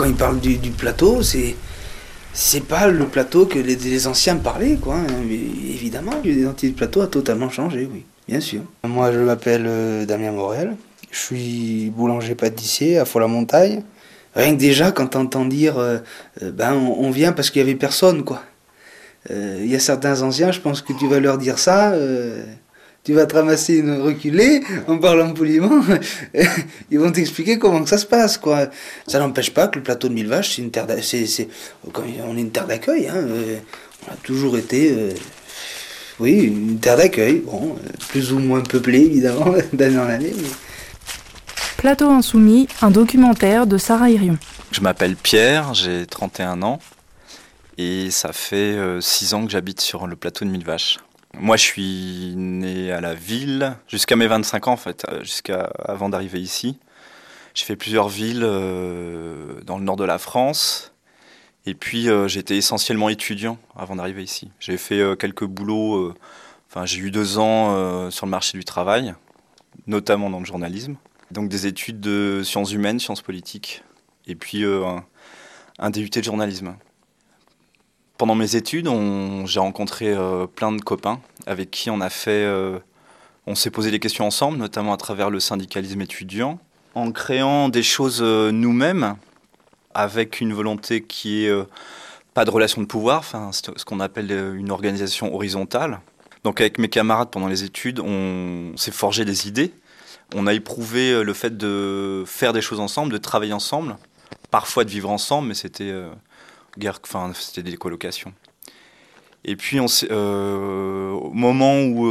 quand ils parlent du plateau, c'est pas le plateau que les anciens parlaient, quoi. Hein. Mais évidemment, l'identité du plateau a totalement changé, oui, bien sûr. Moi, je m'appelle Damien Morel. Je suis boulanger-pâtissier à Faux-la-Montagne. Rien que déjà, quand t'entends dire on vient parce qu'il y avait personne, quoi. Il y a certains anciens, je pense que tu vas leur dire ça, tu vas te ramasser une reculée en parlant poliment, ils vont t'expliquer comment que ça se passe, quoi. Ça n'empêche pas que le plateau de Mille Vaches, c'est une terre on est une terre d'accueil, hein. On a toujours été, oui, une terre d'accueil, bon, plus ou moins peuplée évidemment d'année en année. Mais... Plateau Insoumis, un documentaire de Sarah Irion. Je m'appelle Pierre, j'ai 31 ans et ça fait 6 ans que j'habite sur le plateau de Mille Vaches. Moi, je suis né à la ville, jusqu'à mes 25 ans en fait, avant d'arriver ici. J'ai fait plusieurs villes dans le nord de la France. Et puis, j'étais essentiellement étudiant avant d'arriver ici. J'ai fait quelques boulots, j'ai eu 2 ans sur le marché du travail, notamment dans le journalisme. Donc des études de sciences humaines, sciences politiques, et puis un DUT de journalisme. Pendant mes études, j'ai rencontré plein de copains avec qui on s'est posé des questions ensemble, notamment à travers le syndicalisme étudiant, en créant des choses nous-mêmes, avec une volonté qui est pas de relation de pouvoir, ce qu'on appelle une organisation horizontale. Donc avec mes camarades pendant les études, on s'est forgé des idées. On a éprouvé le fait de faire des choses ensemble, de travailler ensemble, parfois de vivre ensemble, mais c'était des colocations. Et puis au moment où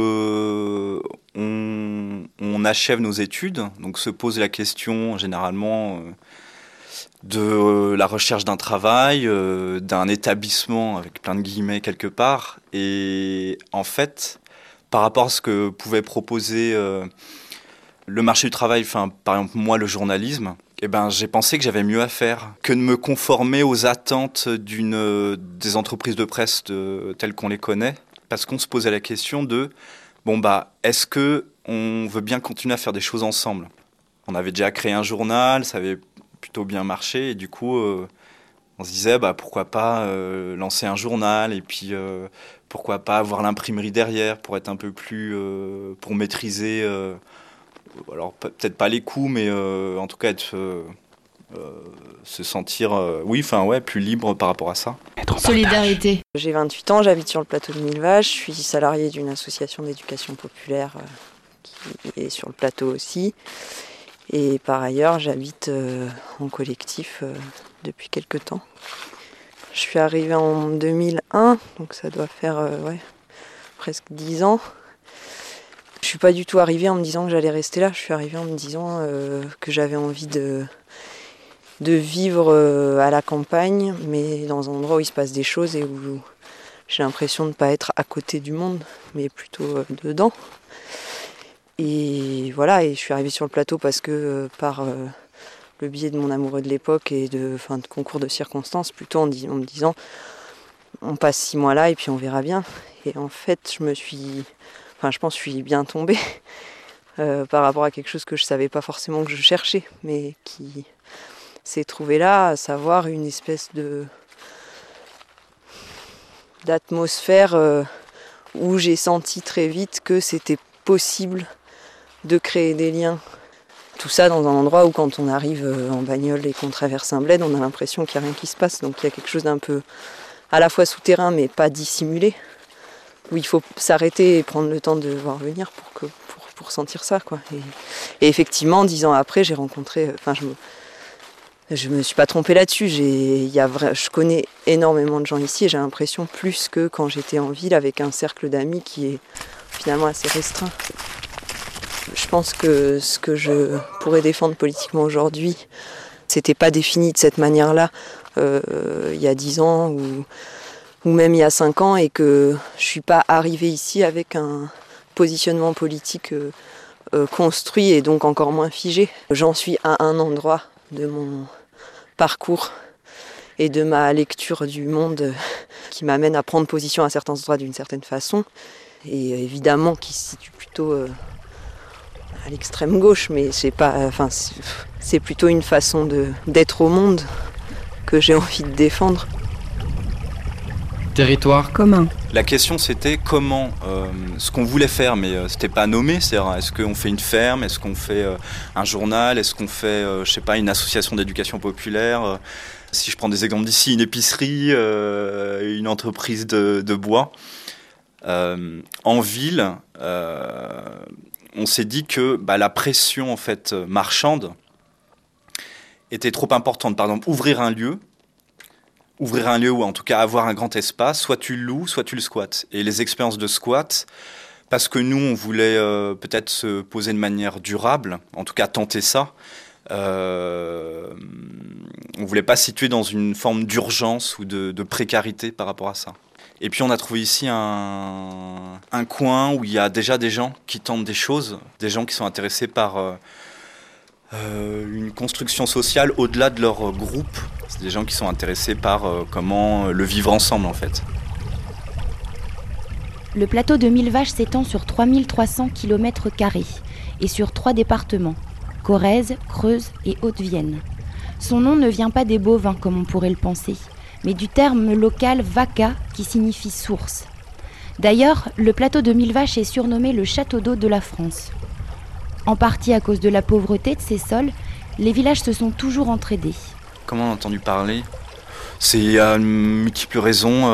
on achève nos études, donc se pose la question généralement de la recherche d'un travail, d'un établissement avec plein de guillemets quelque part. Et en fait, par rapport à ce que pouvait proposer le marché du travail, par exemple moi le journalisme, j'ai pensé que j'avais mieux à faire que de me conformer aux attentes des entreprises de presse telles qu'on les connaît, parce qu'on se posait la question de est-ce que on veut bien continuer à faire des choses ensemble. On avait déjà créé un journal, ça avait plutôt bien marché, et du coup on se disait pourquoi pas lancer un journal, et puis pourquoi pas avoir l'imprimerie derrière pour être un peu plus pour maîtriser alors peut-être pas les coûts, mais en tout cas se sentir plus libre par rapport à ça. Solidarité. J'ai 28 ans, j'habite sur le plateau de Mille Vaches, je suis salariée d'une association d'éducation populaire qui est sur le plateau aussi. Et par ailleurs, j'habite en collectif depuis quelques temps. Je suis arrivée en 2001, donc ça doit faire presque 10 ans. Je suis pas du tout arrivée en me disant que j'allais rester là, je suis arrivée en me disant que j'avais envie de vivre à la campagne, mais dans un endroit où il se passe des choses et où j'ai l'impression de ne pas être à côté du monde, mais plutôt dedans. Et voilà, et je suis arrivée sur le plateau parce que par le biais de mon amoureux de l'époque et de concours de circonstances, plutôt en me disant on passe 6 mois là et puis on verra bien. Et en fait, je pense que je suis bien tombée par rapport à quelque chose que je savais pas forcément que je cherchais, mais qui s'est trouvé là, à savoir une espèce d'atmosphère où j'ai senti très vite que c'était possible de créer des liens. Tout ça dans un endroit où quand on arrive en bagnole et qu'on traverse un bled, on a l'impression qu'il n'y a rien qui se passe, donc il y a quelque chose d'un peu à la fois souterrain mais pas dissimulé, où il faut s'arrêter et prendre le temps de voir venir pour sentir ça, quoi. Et effectivement, 10 ans après, j'ai rencontré... je me suis pas trompée là-dessus. Je connais énormément de gens ici et j'ai l'impression plus que quand j'étais en ville avec un cercle d'amis qui est finalement assez restreint. Je pense que ce que je pourrais défendre politiquement aujourd'hui, c'était pas défini de cette manière-là il y a 10 ans ou même il y a 5 ans, et que je suis pas arrivée ici avec un positionnement politique construit et donc encore moins figé. J'en suis à un endroit de mon parcours et de ma lecture du monde qui m'amène à prendre position à certains endroits d'une certaine façon, et évidemment qui se situe plutôt à l'extrême gauche, mais c'est plutôt une façon d'être au monde que j'ai envie de défendre. Territoire Commun. La question c'était comment, ce qu'on voulait faire, mais c'était pas nommé, c'est-à-dire est-ce qu'on fait une ferme, est-ce qu'on fait un journal, est-ce qu'on fait, je sais pas, une association d'éducation populaire, si je prends des exemples d'ici, une épicerie, une entreprise de bois. En ville, on s'est dit que la pression en fait marchande était trop importante. Par exemple, ouvrir un lieu ou en tout cas avoir un grand espace, soit tu le loues, soit tu le squattes. Et les expériences de squat, parce que nous, on voulait peut-être se poser de manière durable, en tout cas tenter ça, on voulait pas se situer dans une forme d'urgence ou de précarité par rapport à ça. Et puis on a trouvé ici un coin où il y a déjà des gens qui tentent des choses, des gens qui sont intéressés par une construction sociale au-delà de leur groupe. C'est des gens qui sont intéressés par comment le vivre ensemble en fait. Le plateau de Millevaches s'étend sur 3300 km² et sur 3 départements, Corrèze, Creuse et Haute-Vienne. Son nom ne vient pas des bovins comme on pourrait le penser, mais du terme local vaca qui signifie source. D'ailleurs, le plateau de Millevaches est surnommé le château d'eau de la France. En partie à cause de la pauvreté de ces sols, les villages se sont toujours entraidés. Comment on a entendu parler ? C'est à multiples raisons.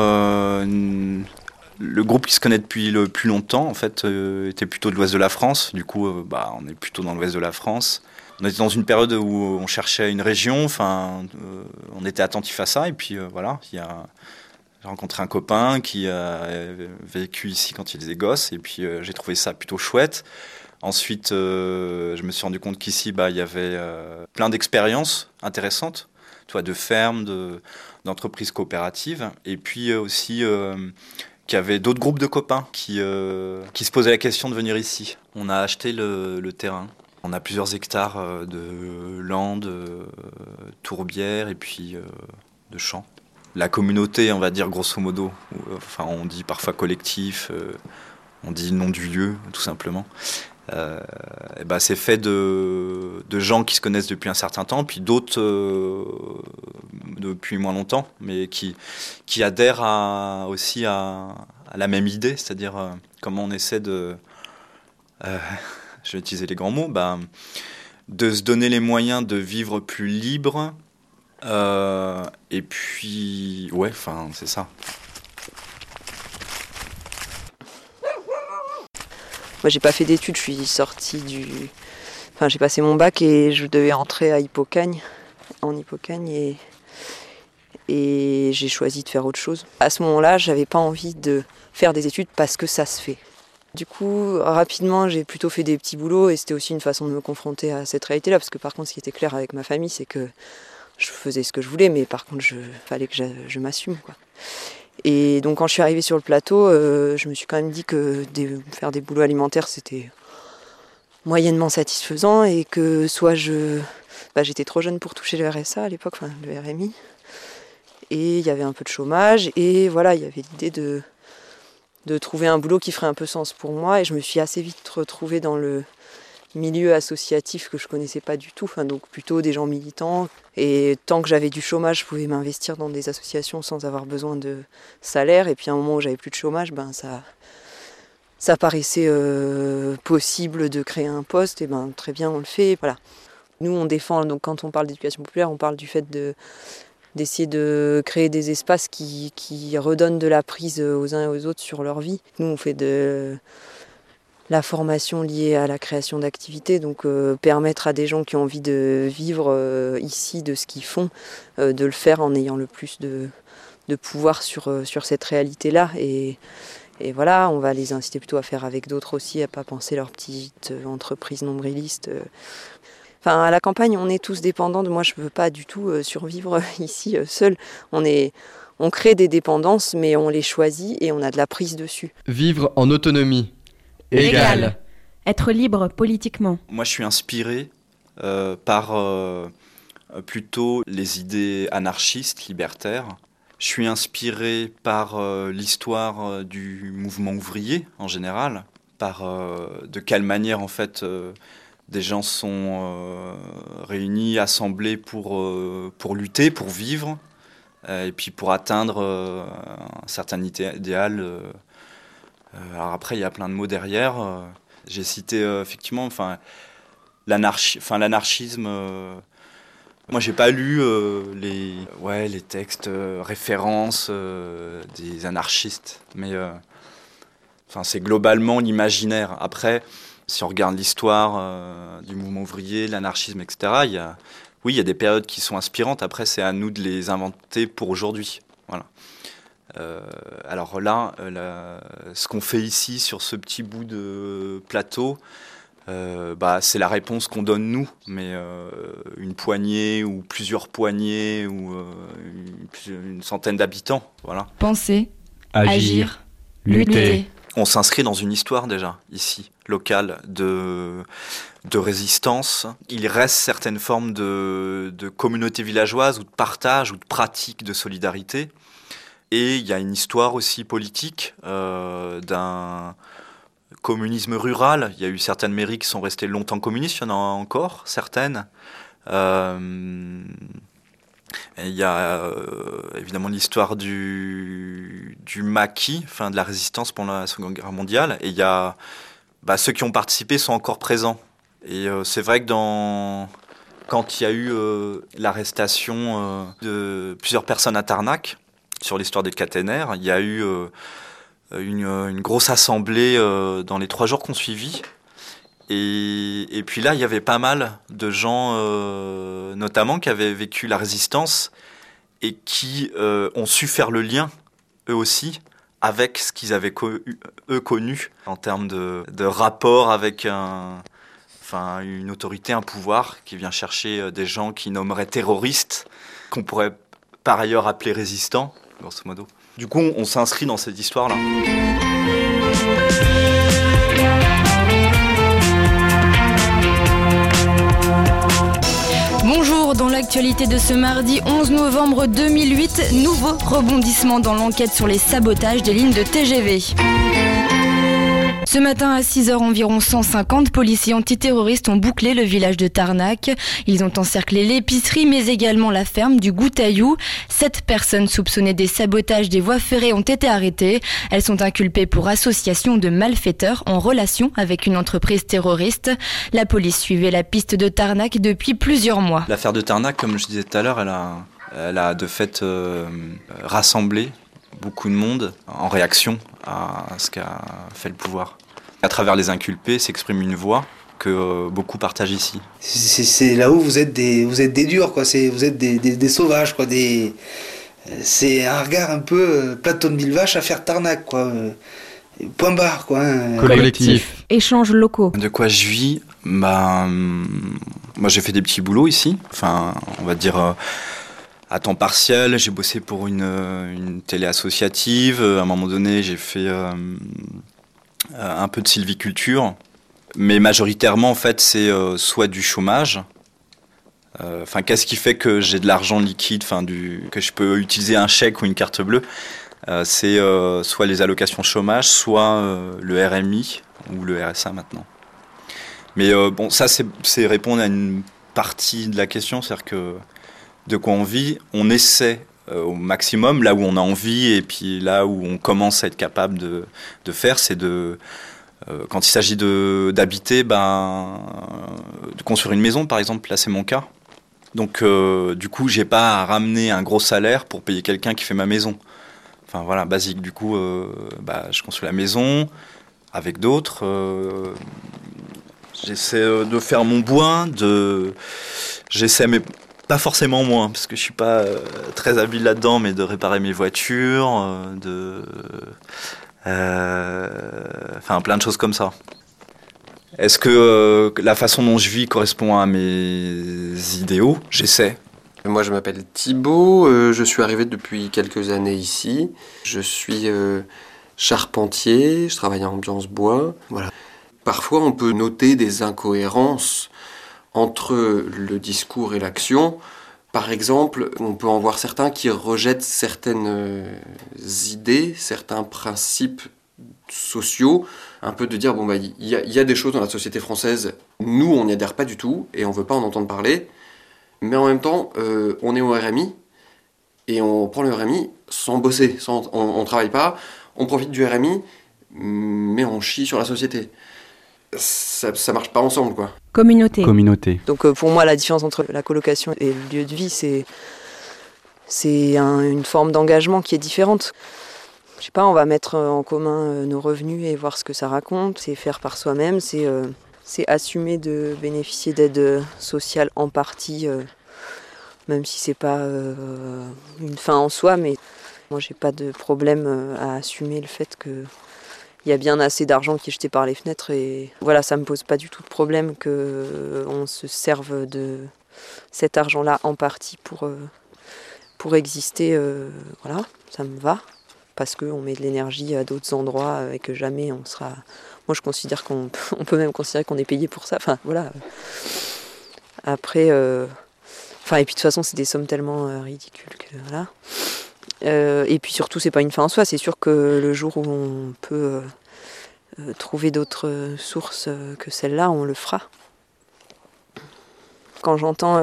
Le groupe qui se connaît depuis le plus longtemps, en fait, était plutôt de l'ouest de la France. Du coup, on est plutôt dans l'ouest de la France. On était dans une période où on cherchait une région, on était attentif à ça. Et puis voilà, j'ai rencontré un copain qui a vécu ici quand il faisait gosse. Et puis j'ai trouvé ça plutôt chouette. Ensuite, je me suis rendu compte qu'ici, il y avait plein d'expériences intéressantes, de fermes, d'entreprises coopératives. Et puis aussi qu'il y avait d'autres groupes de copains qui se posaient la question de venir ici. On a acheté le terrain. On a plusieurs hectares de landes, tourbières et puis de champs. La communauté, on va dire grosso modo, on dit parfois collectif, on dit nom du lieu, tout simplement. C'est fait de gens qui se connaissent depuis un certain temps, puis d'autres depuis moins longtemps, mais qui adhèrent aussi à la même idée, c'est-à-dire comment on essaie de, je vais utiliser les grands mots, de se donner les moyens de vivre plus libre, et puis, c'est ça. Moi, j'ai pas fait d'études, je suis sortie j'ai passé mon bac et je devais entrer en Hippocagne et j'ai choisi de faire autre chose. À ce moment-là, j'avais pas envie de faire des études parce que ça se fait. Du coup, rapidement, j'ai plutôt fait des petits boulots et c'était aussi une façon de me confronter à cette réalité-là parce que par contre, ce qui était clair avec ma famille, c'est que je faisais ce que je voulais, mais par contre, fallait que je m'assume, quoi. Et donc quand je suis arrivée sur le plateau, je me suis quand même dit que faire des boulots alimentaires, c'était moyennement satisfaisant et que soit j'étais trop jeune pour toucher le RSA à l'époque, le RMI, et il y avait un peu de chômage, et voilà, il y avait l'idée de trouver un boulot qui ferait un peu sens pour moi, et je me suis assez vite retrouvée dans le milieu associatif que je connaissais pas du tout, donc plutôt des gens militants. Et tant que j'avais du chômage, je pouvais m'investir dans des associations sans avoir besoin de salaire. Et puis à un moment où j'avais plus de chômage, ça paraissait possible de créer un poste. Et très bien, on le fait. Voilà. Nous, on défend, donc quand on parle d'éducation populaire, on parle du fait d'essayer de créer des espaces qui redonnent de la prise aux uns et aux autres sur leur vie. Nous, on fait de la formation liée à la création d'activités, donc permettre à des gens qui ont envie de vivre ici de ce qu'ils font, de le faire en ayant le plus de pouvoir sur cette réalité-là. Et voilà, on va les inciter plutôt à faire avec d'autres aussi, à pas penser leur petite entreprise nombriliste. À la campagne, on est tous dépendants. Moi, je ne veux pas du tout survivre ici seul. On crée des dépendances, mais on les choisit et on a de la prise dessus. Vivre en autonomie. Égal. Être libre politiquement. Moi, je suis inspiré par plutôt les idées anarchistes, libertaires. Je suis inspiré par l'histoire du mouvement ouvrier en général, par de quelle manière en fait Des gens sont réunis, assemblés pour lutter, pour vivre, et puis pour atteindre un certain idéal. Alors après, il y a plein de mots derrière. J'ai cité effectivement, l'anarchisme. Moi, j'ai pas lu les textes références des anarchistes, mais c'est globalement l'imaginaire. Après, si on regarde l'histoire du mouvement ouvrier, l'anarchisme, etc., il y a des périodes qui sont inspirantes. Après, c'est à nous de les inventer pour aujourd'hui. Voilà. Alors là, ce qu'on fait ici sur ce petit bout de plateau, c'est la réponse qu'on donne nous, mais une poignée ou plusieurs poignées ou une centaine d'habitants, voilà. Penser, agir, lutter. On s'inscrit dans une histoire déjà, ici, locale, de résistance. Il reste certaines formes de communauté villageoise ou de partage ou de pratique de solidarité. Et il y a une histoire aussi politique d'un communisme rural. Il y a eu certaines mairies qui sont restées longtemps communistes, il y en a encore certaines. Il y a évidemment l'histoire du maquis, de la résistance pendant la Seconde Guerre mondiale. Et il y a ceux qui ont participé sont encore présents. Et c'est vrai que quand il y a eu l'arrestation de plusieurs personnes à Tarnac, sur l'histoire des caténaires, il y a eu une grosse assemblée dans les 3 jours qu'on suivit. Et puis là, il y avait pas mal de gens, notamment, qui avaient vécu la résistance et qui ont su faire le lien, eux aussi, avec ce qu'ils avaient connu en termes de rapport avec une autorité, un pouvoir qui vient chercher des gens qui nommeraient terroristes, qu'on pourrait par ailleurs appeler résistants, grosso modo. Du coup, on s'inscrit dans cette histoire-là. Bonjour, dans l'actualité de ce mardi 11 novembre 2008, nouveau rebondissement dans l'enquête sur les sabotages des lignes de TGV. Ce matin à 6h environ 150 policiers antiterroristes ont bouclé le village de Tarnac. Ils ont encerclé l'épicerie mais également la ferme du Goutaillou. 7 personnes soupçonnées des sabotages des voies ferrées ont été arrêtées. Elles sont inculpées pour association de malfaiteurs en relation avec une entreprise terroriste. La police suivait la piste de Tarnac depuis plusieurs mois. L'affaire de Tarnac, comme je disais tout à l'heure, elle a de fait rassemblé beaucoup de monde en réaction à ce qu'a fait le pouvoir. À travers les inculpés s'exprime une voix que beaucoup partagent ici. C'est là où vous êtes des durs, quoi. Vous êtes des sauvages, quoi. C'est un regard un peu plateau de Millevaches à faire Tarnac, quoi. Point barre, quoi. Collectif. Échanges locaux. De quoi je vis ? Moi j'ai fait des petits boulots ici. On va dire à temps partiel. J'ai bossé pour une télé associative. À un moment donné, j'ai fait un peu de sylviculture. Mais majoritairement, en fait, c'est soit du chômage. Qu'est-ce qui fait que j'ai de l'argent liquide, que je peux utiliser un chèque ou une carte bleue ? C'est soit les allocations chômage, soit le RMI ou le RSA maintenant. Mais ça, c'est répondre à une partie de la question, c'est-à-dire que de quoi on vit, on essaie au maximum, là où on a envie, et puis là où on commence à être capable de faire, c'est quand il s'agit d'habiter, de construire une maison, par exemple, là c'est mon cas. Donc du coup, j'ai pas à ramener un gros salaire pour payer quelqu'un qui fait ma maison. Basique. Du coup, je construis la maison avec d'autres. J'essaie de faire mon bois, j'essaie, mais pas forcément moi, parce que je suis pas très habile là-dedans, mais de réparer mes voitures, plein de choses comme ça. Est-ce que la façon dont je vis correspond à mes idéaux ? J'essaie. Moi, je m'appelle Thibaut, je suis arrivé depuis quelques années ici. Je suis charpentier, je travaille en ambiance bois. Voilà. Parfois, on peut noter des incohérences entre le discours et l'action. Par exemple, on peut en voir certains qui rejettent certaines idées, certains principes sociaux, un peu de dire bon bah il y a des choses dans la société française, nous on n'y adhère pas du tout et on veut pas en entendre parler, mais en même temps on est au RMI et on prend le RMI sans bosser, on travaille pas, on profite du RMI mais on chie sur la société. Ça marche pas ensemble quoi. Communauté. Donc pour moi la différence entre la colocation et le lieu de vie c'est une forme d'engagement qui est différente. Je sais pas, on va mettre en commun nos revenus et voir ce que ça raconte. C'est faire par soi-même, c'est assumer de bénéficier d'aide sociale en partie, même si c'est pas une fin en soi. Mais moi, j'ai pas de problème à assumer le fait qu'il y a bien assez d'argent qui est jeté par les fenêtres. Et voilà, ça me pose pas du tout de problème qu'on se serve de cet argent-là en partie pour exister. Voilà, ça me va. Parce qu'on met de l'énergie à d'autres endroits et que jamais on sera... Moi, je considère on peut même considérer qu'on est payé pour ça. Enfin, voilà. Après... et puis, de toute façon, c'est des sommes tellement ridicules que... Voilà. Et puis, surtout, c'est pas une fin en soi. C'est sûr que le jour où on peut trouver d'autres sources que celle-là, on le fera. Quand j'entends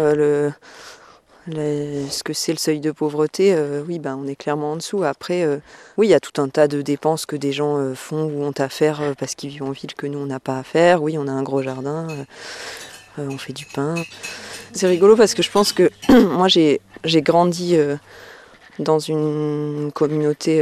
ce que c'est le seuil de pauvreté, oui, on est clairement en dessous. Après, oui, il y a tout un tas de dépenses que des gens font ou ont à faire parce qu'ils vivent en ville que nous, on n'a pas à faire. Oui, on a un gros jardin, on fait du pain. C'est rigolo parce que je pense que moi, j'ai grandi dans une communauté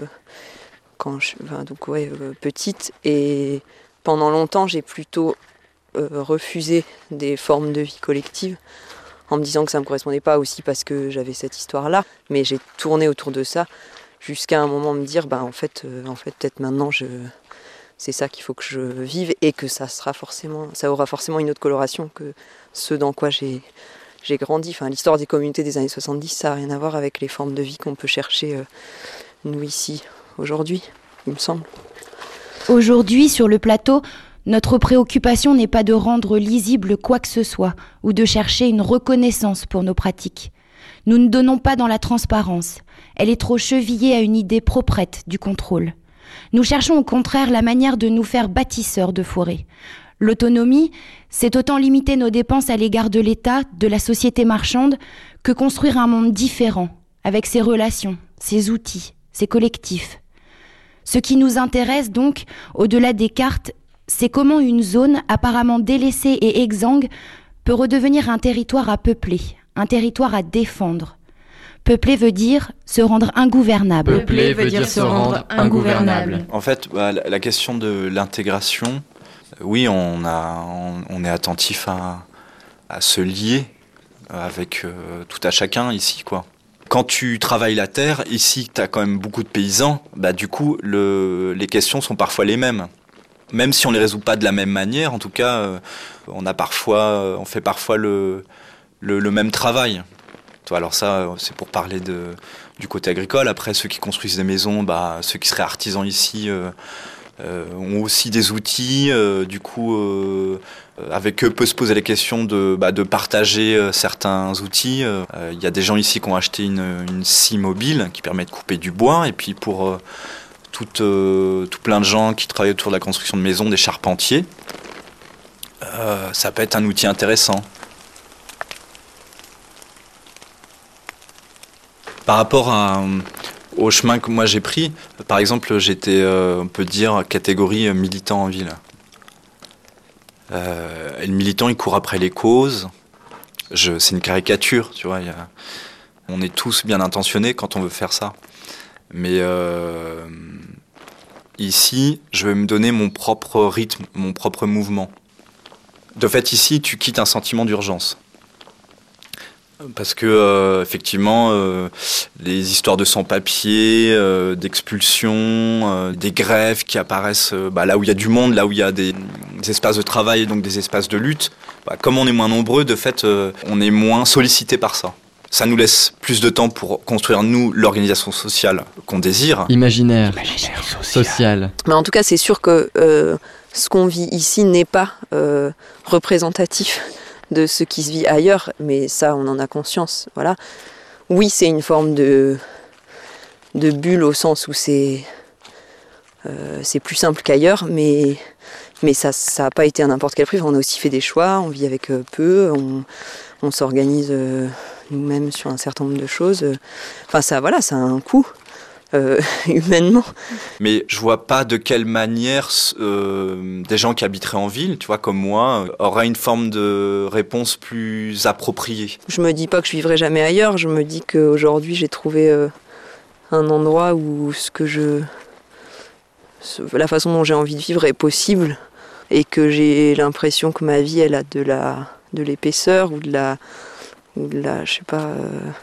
petite et pendant longtemps, j'ai plutôt refusé des formes de vie collective. En me disant que ça ne me correspondait pas aussi parce que j'avais cette histoire-là. Mais j'ai tourné autour de ça jusqu'à un moment me dire, en fait peut-être maintenant, c'est ça qu'il faut que je vive et que ça aura forcément une autre coloration que ce dans quoi j'ai grandi. Enfin, l'histoire des communautés des années 70, ça n'a rien à voir avec les formes de vie qu'on peut chercher, nous, ici, aujourd'hui, il me semble. Aujourd'hui, sur le plateau, notre préoccupation n'est pas de rendre lisible quoi que ce soit ou de chercher une reconnaissance pour nos pratiques. Nous ne donnons pas dans la transparence. Elle est trop chevillée à une idée proprette du contrôle. Nous cherchons au contraire la manière de nous faire bâtisseurs de forêts. L'autonomie, c'est autant limiter nos dépenses à l'égard de l'État, de la société marchande, que construire un monde différent, avec ses relations, ses outils, ses collectifs. Ce qui nous intéresse donc, au-delà des cartes, c'est comment une zone apparemment délaissée et exsangue peut redevenir un territoire à peupler, un territoire à défendre. Peupler veut dire se rendre ingouvernable. Peupler veut dire se rendre ingouvernable. En fait, la question de l'intégration, oui, on est attentif à se lier avec tout à chacun ici, quoi. Quand tu travailles la terre, ici, tu as quand même beaucoup de paysans, du coup, les questions sont parfois les mêmes. Même si on les résout pas de la même manière, en tout cas, on fait parfois le même travail. Alors ça, c'est pour parler du côté agricole. Après, ceux qui construisent des maisons, ceux qui seraient artisans ici, ont aussi des outils. Avec eux, peut se poser la question de partager certains outils. Il y a des gens ici qui ont acheté une scie mobile qui permet de couper du bois. Et puis pour tout plein de gens qui travaillent autour de la construction de maisons, des charpentiers, ça peut être un outil intéressant. Par rapport au chemin que moi j'ai pris, par exemple, j'étais, on peut dire, catégorie militant en ville. Et le militant, il court après les causes. C'est une caricature, tu vois. On est tous bien intentionnés quand on veut faire ça. Mais ici, je vais me donner mon propre rythme, mon propre mouvement. De fait, ici, tu quittes un sentiment d'urgence. Parce que, effectivement, les histoires de sans-papiers, d'expulsion, des grèves qui apparaissent là où il y a du monde, là où il y a des espaces de travail et donc des espaces de lutte, comme on est moins nombreux, de fait, on est moins sollicité par ça. Ça nous laisse plus de temps pour construire, nous, l'organisation sociale qu'on désire. Imaginaire social. Mais en tout cas, c'est sûr que ce qu'on vit ici n'est pas représentatif de ce qui se vit ailleurs, mais ça, on en a conscience. Voilà. Oui, c'est une forme de bulle au sens où c'est C'est plus simple qu'ailleurs, mais ça n'a pas été à n'importe quel prix. On a aussi fait des choix, on vit avec peu, on s'organise nous-mêmes sur un certain nombre de choses. Enfin, ça a un coût. Humainement. Mais je vois pas de quelle manière des gens qui habiteraient en ville, tu vois, comme moi, auraient une forme de réponse plus appropriée. Je me dis pas que je vivrai jamais ailleurs, je me dis qu'aujourd'hui j'ai trouvé un endroit où la façon dont j'ai envie de vivre est possible et que j'ai l'impression que ma vie elle a de l'épaisseur ou de la je sais pas.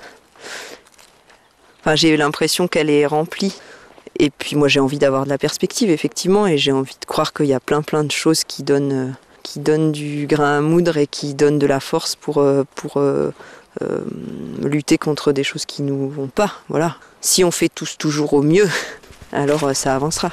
Enfin, j'ai l'impression qu'elle est remplie. Et puis moi j'ai envie d'avoir de la perspective, effectivement, et j'ai envie de croire qu'il y a plein de choses qui donnent du grain à moudre et qui donnent de la force pour lutter contre des choses qui nous vont pas. Voilà. Si on fait tous toujours au mieux, alors ça avancera.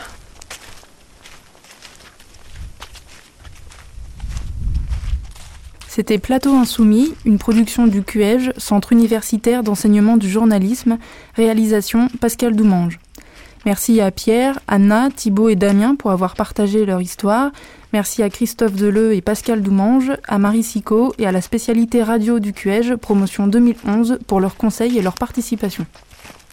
C'était Plateau Insoumis, une production du CUEJ, Centre universitaire d'enseignement du journalisme, réalisation Pascal Doumange. Merci à Pierre, Anna, Thibaut et Damien pour avoir partagé leur histoire. Merci à Christophe Deleu et Pascal Doumange, à Marie Sicot et à la spécialité radio du CUEJ, promotion 2011, pour leurs conseils et leur participation.